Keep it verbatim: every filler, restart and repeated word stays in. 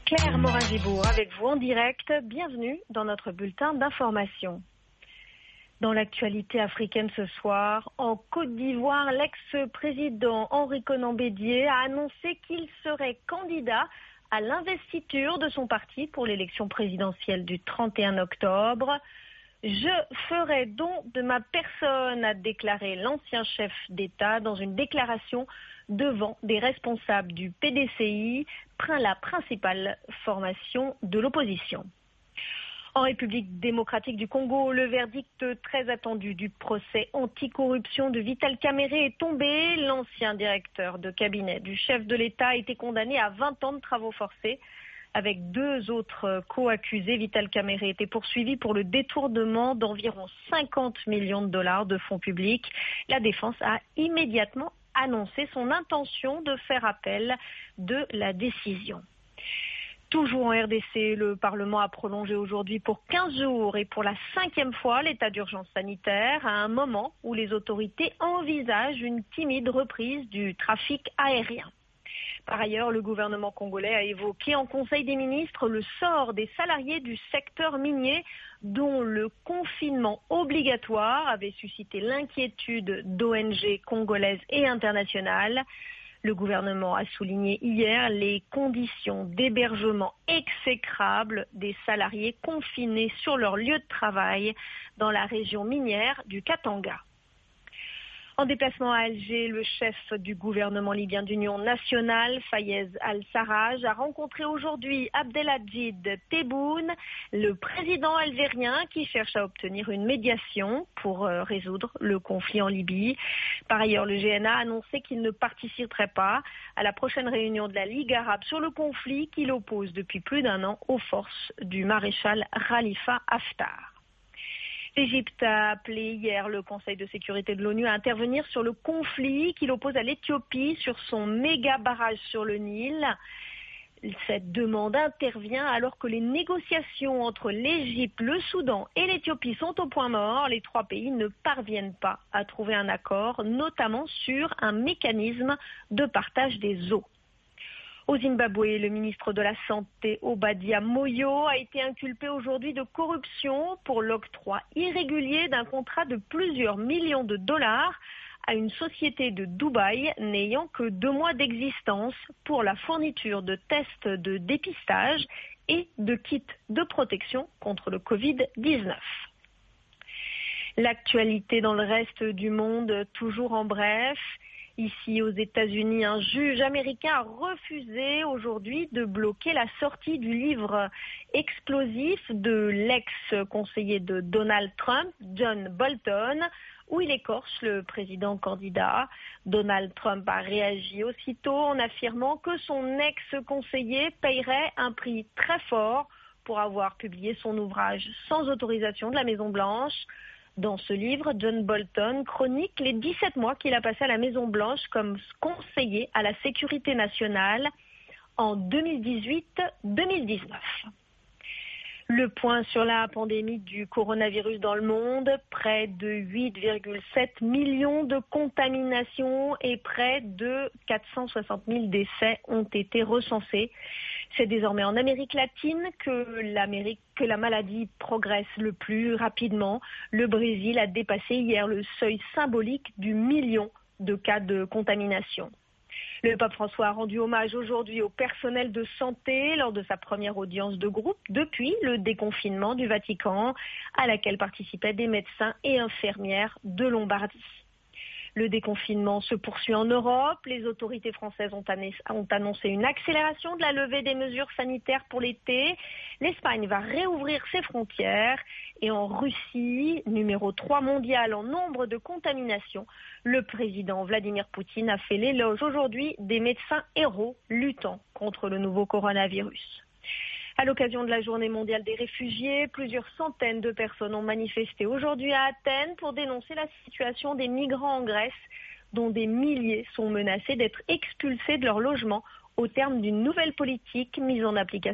Claire Morin-Gibourg avec vous en direct. Bienvenue dans notre bulletin d'information. Dans l'actualité africaine ce soir, en Côte d'Ivoire, l'ex-président Henri Konan Bédié a annoncé qu'il serait candidat à l'investiture de son parti pour l'élection présidentielle du trente et un octobre. Je ferai don de ma personne, a déclaré l'ancien chef d'État dans une déclaration devant des responsables du P D C I, la principale formation de l'opposition. En République démocratique du Congo, le verdict très attendu du procès anticorruption de Vital Kamerhe est tombé. L'ancien directeur de cabinet du chef de l'État a été condamné à vingt ans de travaux forcés. Avec deux autres co-accusés, Vital Kamerhe était poursuivi pour le détournement d'environ cinquante millions de dollars de fonds publics. La défense a immédiatement annoncé son intention de faire appel de la décision. Toujours en R D C, le Parlement a prolongé aujourd'hui pour quinze jours et pour la cinquième fois l'état d'urgence sanitaire à un moment où les autorités envisagent une timide reprise du trafic aérien. Par ailleurs, le gouvernement congolais a évoqué en Conseil des ministres le sort des salariés du secteur minier dont le confinement obligatoire avait suscité l'inquiétude d'O N G congolaises et internationales. Le gouvernement a souligné hier les conditions d'hébergement exécrables des salariés confinés sur leur lieu de travail dans la région minière du Katanga. En déplacement à Alger, le chef du gouvernement libyen d'union nationale, Fayez al-Sarraj, a rencontré aujourd'hui Abdelhadjid Tebboune, le président algérien qui cherche à obtenir une médiation pour euh, résoudre le conflit en Libye. Par ailleurs, le G N A a annoncé qu'il ne participerait pas à la prochaine réunion de la Ligue arabe sur le conflit qu'il oppose depuis plus d'un an aux forces du maréchal Khalifa Haftar. L'Égypte a appelé hier le Conseil de sécurité de l'ONU à intervenir sur le conflit qu'il oppose à l'Éthiopie sur son méga barrage sur le Nil. Cette demande intervient alors que les négociations entre l'Égypte, le Soudan et l'Éthiopie sont au point mort. Les trois pays ne parviennent pas à trouver un accord, notamment sur un mécanisme de partage des eaux. Au Zimbabwe, le ministre de la Santé, Obadia Moyo, a été inculpé aujourd'hui de corruption pour l'octroi irrégulier d'un contrat de plusieurs millions de dollars à une société de Dubaï n'ayant que deux mois d'existence pour la fourniture de tests de dépistage et de kits de protection contre le covid dix-neuf. L'actualité dans le reste du monde, toujours en bref. Ici, aux États-Unis, un juge américain a refusé aujourd'hui de bloquer la sortie du livre explosif de l'ex-conseiller de Donald Trump, John Bolton, où il écorche le président candidat. Donald Trump a réagi aussitôt en affirmant que son ex-conseiller paierait un prix très fort pour avoir publié son ouvrage sans autorisation de la Maison-Blanche. Dans ce livre, John Bolton chronique les dix-sept mois qu'il a passés à la Maison-Blanche comme conseiller à la sécurité nationale en deux mille dix-huit deux mille dix-neuf. Le point sur la pandémie du coronavirus dans le monde, près de huit virgule sept millions de contaminations et près de quatre cent soixante mille décès ont été recensés. C'est désormais en Amérique latine que, l'Amérique, que la maladie progresse le plus rapidement. Le Brésil a dépassé hier le seuil symbolique du million de cas de contamination. Le pape François a rendu hommage aujourd'hui au personnel de santé lors de sa première audience de groupe depuis le déconfinement du Vatican, à laquelle participaient des médecins et infirmières de Lombardie. Le déconfinement se poursuit en Europe. Les autorités françaises ont annoncé une accélération de la levée des mesures sanitaires pour l'été. L'Espagne va réouvrir ses frontières. Et en Russie, numéro trois mondial en nombre de contaminations, le président Vladimir Poutine a fait l'éloge aujourd'hui des médecins héros luttant contre le nouveau coronavirus. À l'occasion de la journée mondiale des réfugiés, plusieurs centaines de personnes ont manifesté aujourd'hui à Athènes pour dénoncer la situation des migrants en Grèce, dont des milliers sont menacés d'être expulsés de leur logement au terme d'une nouvelle politique mise en application